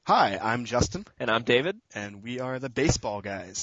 Hi, I'm Justin, And I'm David. and we are the Baseball Guys.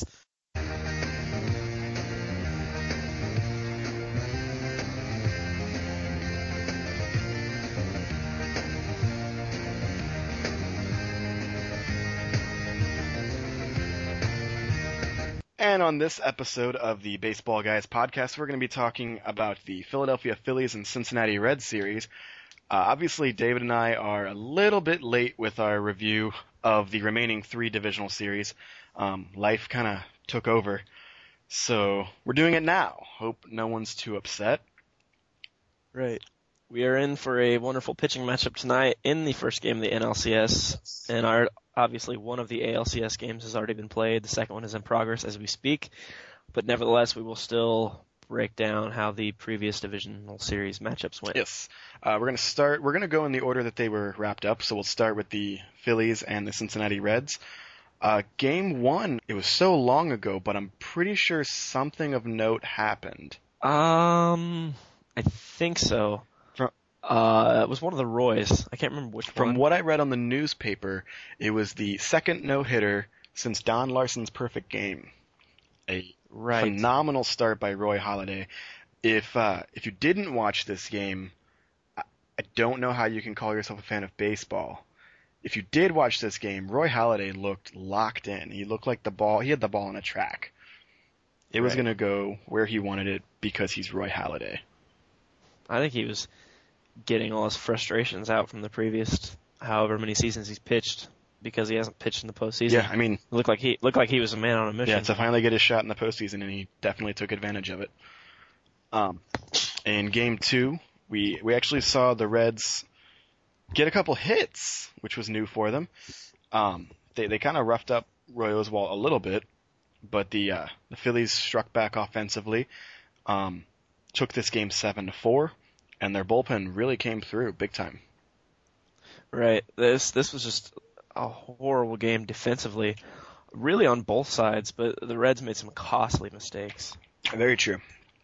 And on this episode of the Baseball Guys podcast, we're going to be talking about the Philadelphia Phillies and Cincinnati Reds series. Obviously, David and I are a little bit late with our review of the remaining three divisional series. Life kind of took over, so we're doing it now. Hope no one's too upset. Right. We are in for a wonderful pitching matchup tonight in the first game of the NLCS. And obviously one of the ALCS games has already been played. The second one is in progress as we speak. But nevertheless, we will still break down how the previous divisional series matchups went. Yes. We're going to go in the order that they were wrapped up. So we'll start with the Phillies and the Cincinnati Reds. Game one, it was so long ago, but I'm pretty sure something of note happened. I think so. It was one of the Roys. I can't remember which one. From what I read on the newspaper, it was the second no-hitter since Don Larson's perfect game. A phenomenal start by Roy Halladay. If you didn't watch this game, I don't know how you can call yourself a fan of baseball. If you did watch this game, Roy Halladay looked locked in. He looked like he had the ball on a track. It was going to go where he wanted it because he's Roy Halladay. I think he was getting all his frustrations out from the previous however many seasons he's pitched because he hasn't pitched in the postseason. Yeah, I mean, it looked like he was a man on a mission. Yeah, to finally get his shot in the postseason, and he definitely took advantage of it. In game two, we actually saw the Reds get a couple hits, which was new for them. They kind of roughed up Roy Oswalt a little bit, but the Phillies struck back offensively, took this game 7-4, and their bullpen really came through big time. Right. This was just a horrible game defensively, really on both sides, but the Reds made some costly mistakes. Very true.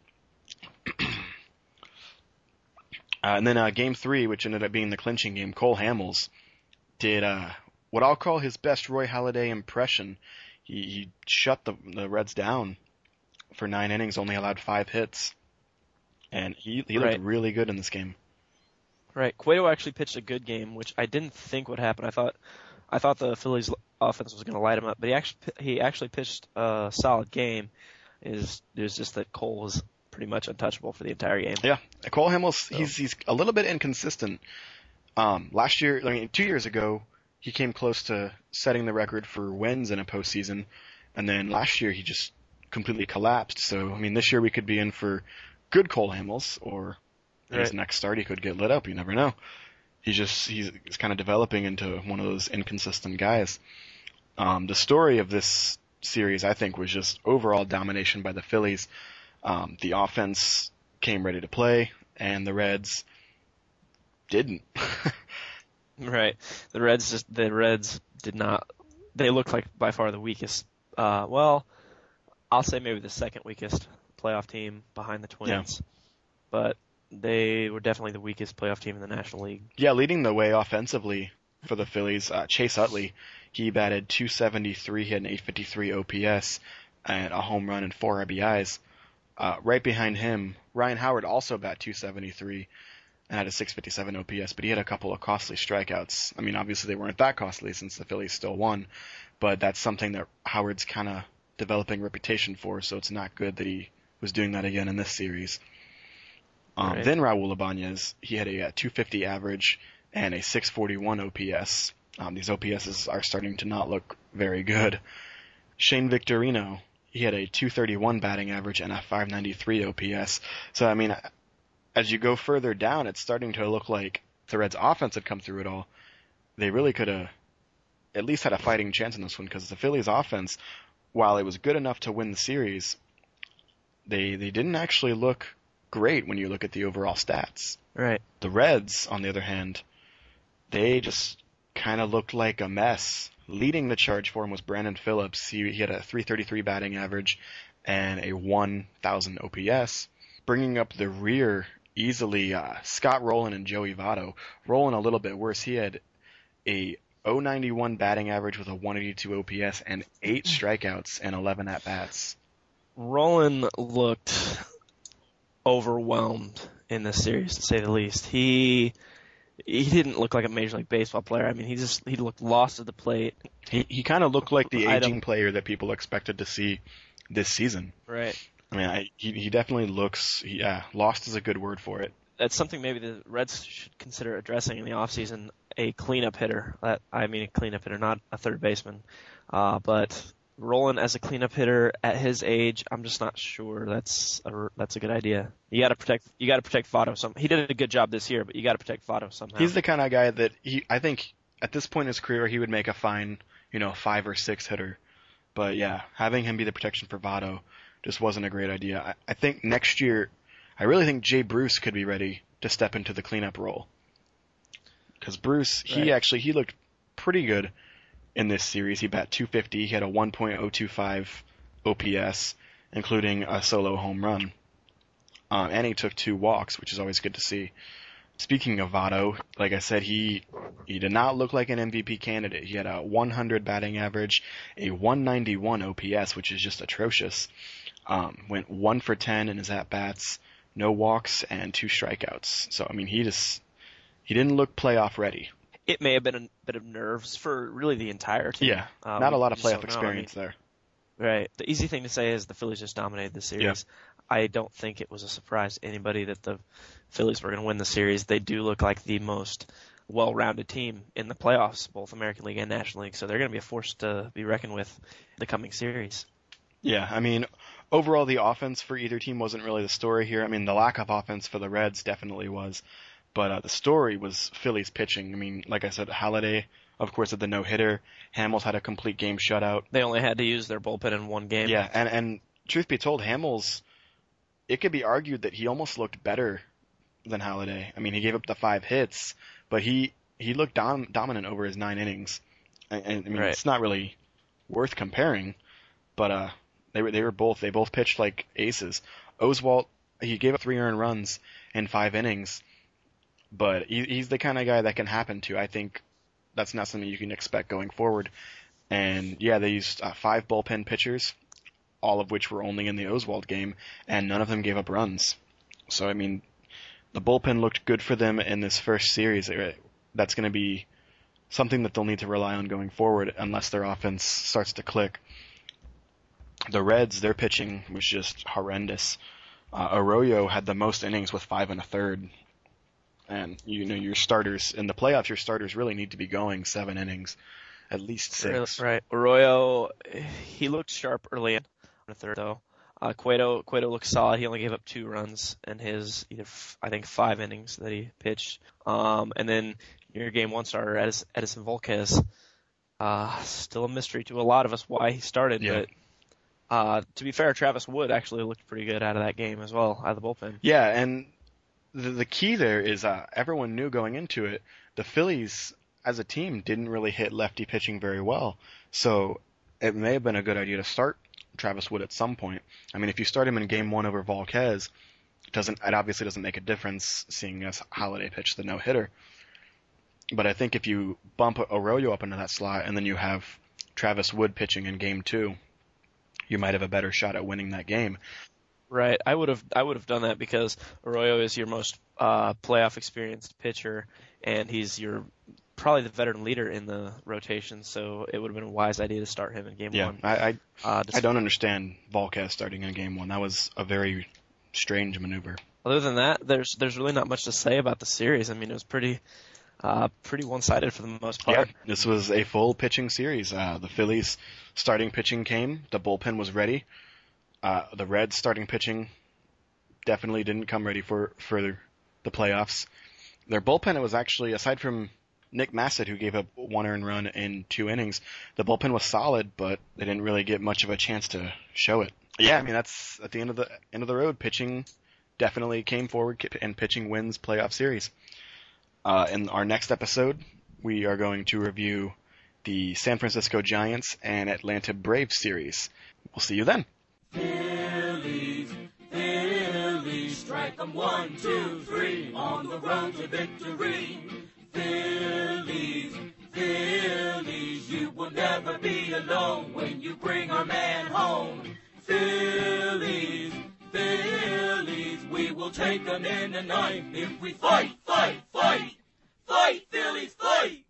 And then game three, which ended up being the clinching game, Cole Hamels did what I'll call his best Roy Halladay impression. He shut the Reds down for 9 innings, only allowed 5 hits. And he looked really good in this game. Right. Cueto actually pitched a good game, which I didn't think would happen. I thought the Phillies offense was going to light him up, but he actually pitched a solid game. It was just that Cole was pretty much untouchable for the entire game. Yeah. Cole Hamels, he's a little bit inconsistent. 2 years ago, he came close to setting the record for wins in a postseason, and then last year he just completely collapsed. So, this year we could be in for good Cole Hamels, or his next start he could get lit up. You never know. He's kind of developing into one of those inconsistent guys. The story of this series, I think, was just overall domination by the Phillies. The offense came ready to play, and the Reds didn't. Right. The Reds did not. They looked like by far the weakest. I'll say maybe the second weakest playoff team behind the Twins. Yeah. But they were definitely the weakest playoff team in the National League. Yeah, leading the way offensively for the Phillies, Chase Utley, he batted .273, he had an .853 OPS, and a home run and 4 RBIs. Right behind him, Ryan Howard also batted .273 and had a .657 OPS, but he had a couple of costly strikeouts. Obviously they weren't that costly since the Phillies still won, but that's something that Howard's kind of developing a reputation for, so it's not good that he was doing that again in this series. Then Raul Ibanez, he had a .250 average and a .641 OPS. These OPSs are starting to not look very good. Shane Victorino, he had a .231 batting average and a .593 OPS. So, as you go further down, it's starting to look like the Reds' offense had come through it all. They really could have at least had a fighting chance in this one, because the Phillies' offense, while it was good enough to win the series, they didn't actually look great when you look at the overall stats. Right. The Reds, on the other hand, they just kind of looked like a mess. Leading the charge for him was Brandon Phillips. He had a .333 batting average and a 1,000 OPS. Bringing up the rear easily, Scott Rowland and Joey Votto. Rowland a little bit worse. He had a .091 batting average with a 182 OPS and 8 strikeouts and 11 at-bats. Rolen looked overwhelmed in this series, to say the least. He didn't look like a Major League Baseball player. I mean, he looked lost at the plate. He kind of looked like the aging player that people expected to see this season. Right. I mean, he definitely looks, lost is a good word for it. That's something maybe the Reds should consider addressing in the offseason, a cleanup hitter. A cleanup hitter, not a third baseman. But Rolen as a cleanup hitter at his age, I'm just not sure that's a good idea. You got to protect Votto. He did a good job this year, but you got to protect Votto somehow. He's the kind of guy that I think at this point in his career he would make a fine, 5 or 6 hitter. But yeah, having him be the protection for Votto just wasn't a great idea. I think next year, I really think Jay Bruce could be ready to step into the cleanup role. Because Bruce, he looked pretty good in this series. He bat .250. He had a 1.025 OPS, including a solo home run. And he took 2 walks, which is always good to see. Speaking of Votto, like I said, he did not look like an MVP candidate. He had a 100 batting average, a 191 OPS, which is just atrocious. Went 1 for 10 in his at-bats, no walks, and 2 strikeouts. So, I mean, he didn't look playoff ready. It may have been a bit of nerves for really the entire team. Yeah, not a lot of playoff experience there. Right. The easy thing to say is the Phillies just dominated the series. Yeah. I don't think it was a surprise to anybody that the Phillies were going to win the series. They do look like the most well-rounded team in the playoffs, both American League and National League, so they're going to be a force to be reckoned with the coming series. Yeah, I mean, overall the offense for either team wasn't really the story here. I mean, the lack of offense for the Reds definitely was, but the story was Phillies pitching. I mean, like I said, Halladay, of course, had the no-hitter. Hamels had a complete game shutout. They only had to use their bullpen in one game. Yeah, and truth be told, Hamels, it could be argued that he almost looked better than Halladay. I mean, he gave up the 5 hits, but he looked dominant over his 9 innings. And I mean, It's not really worth comparing, but they both pitched like aces. Oswalt, he gave up 3 earned runs in 5 innings, but he's the kind of guy that can happen to. I think that's not something you can expect going forward. And yeah, they used 5 bullpen pitchers, all of which were only in the Oswalt game, and none of them gave up runs. So, I mean, the bullpen looked good for them in this first series. That's going to be something that they'll need to rely on going forward unless their offense starts to click. The Reds, their pitching was just horrendous. Arroyo had the most innings with 5 1/3. And, your starters, in the playoffs, your starters really need to be going 7 innings, at least 6. Right. Arroyo, he looked sharp early in the third, though. Cueto looked solid. He only gave up 2 runs in his, 5 innings that he pitched. And then your game 1 starter, Edison Volquez, still a mystery to a lot of us why he started. Yeah. But to be fair, Travis Wood actually looked pretty good out of that game as well, out of the bullpen. Yeah, and the key there is everyone knew going into it, the Phillies as a team didn't really hit lefty pitching very well. So it may have been a good idea to start Travis Wood at some point. I mean, if you start him in game 1 over Volquez, it obviously doesn't make a difference seeing as Halladay pitched the no-hitter. But I think if you bump Arroyo up into that slot and then you have Travis Wood pitching in game 2, you might have a better shot at winning that game. Right. I would have done that because Arroyo is your most playoff experienced pitcher, and he's probably the veteran leader in the rotation, so it would have been a wise idea to start him in game 1. I don't understand Volquez starting in game 1. That was a very strange maneuver. Other than that, there's really not much to say about the series. I mean, it was pretty one-sided for the most part. Yeah, this was a full pitching series. The Phillies starting pitching came. The bullpen was ready. The Reds starting pitching definitely didn't come ready for the playoffs. Their bullpen, it was actually, aside from Nick Massett, who gave up 1 earned run in 2 innings, the bullpen was solid, but they didn't really get much of a chance to show it. Yeah, I mean, that's at the end of the road. Pitching definitely came forward, and pitching wins playoff series. In our next episode, we are going to review the San Francisco Giants and Atlanta Braves series. We'll see you then. Phillies, strike 'em 1, 2, 3, on the road to victory. Phillies, Phillies, you will never be alone when you bring our man home. Phillies, Phillies, we will take them in the ninth if we fight, fight, fight, fight, Phillies, fight!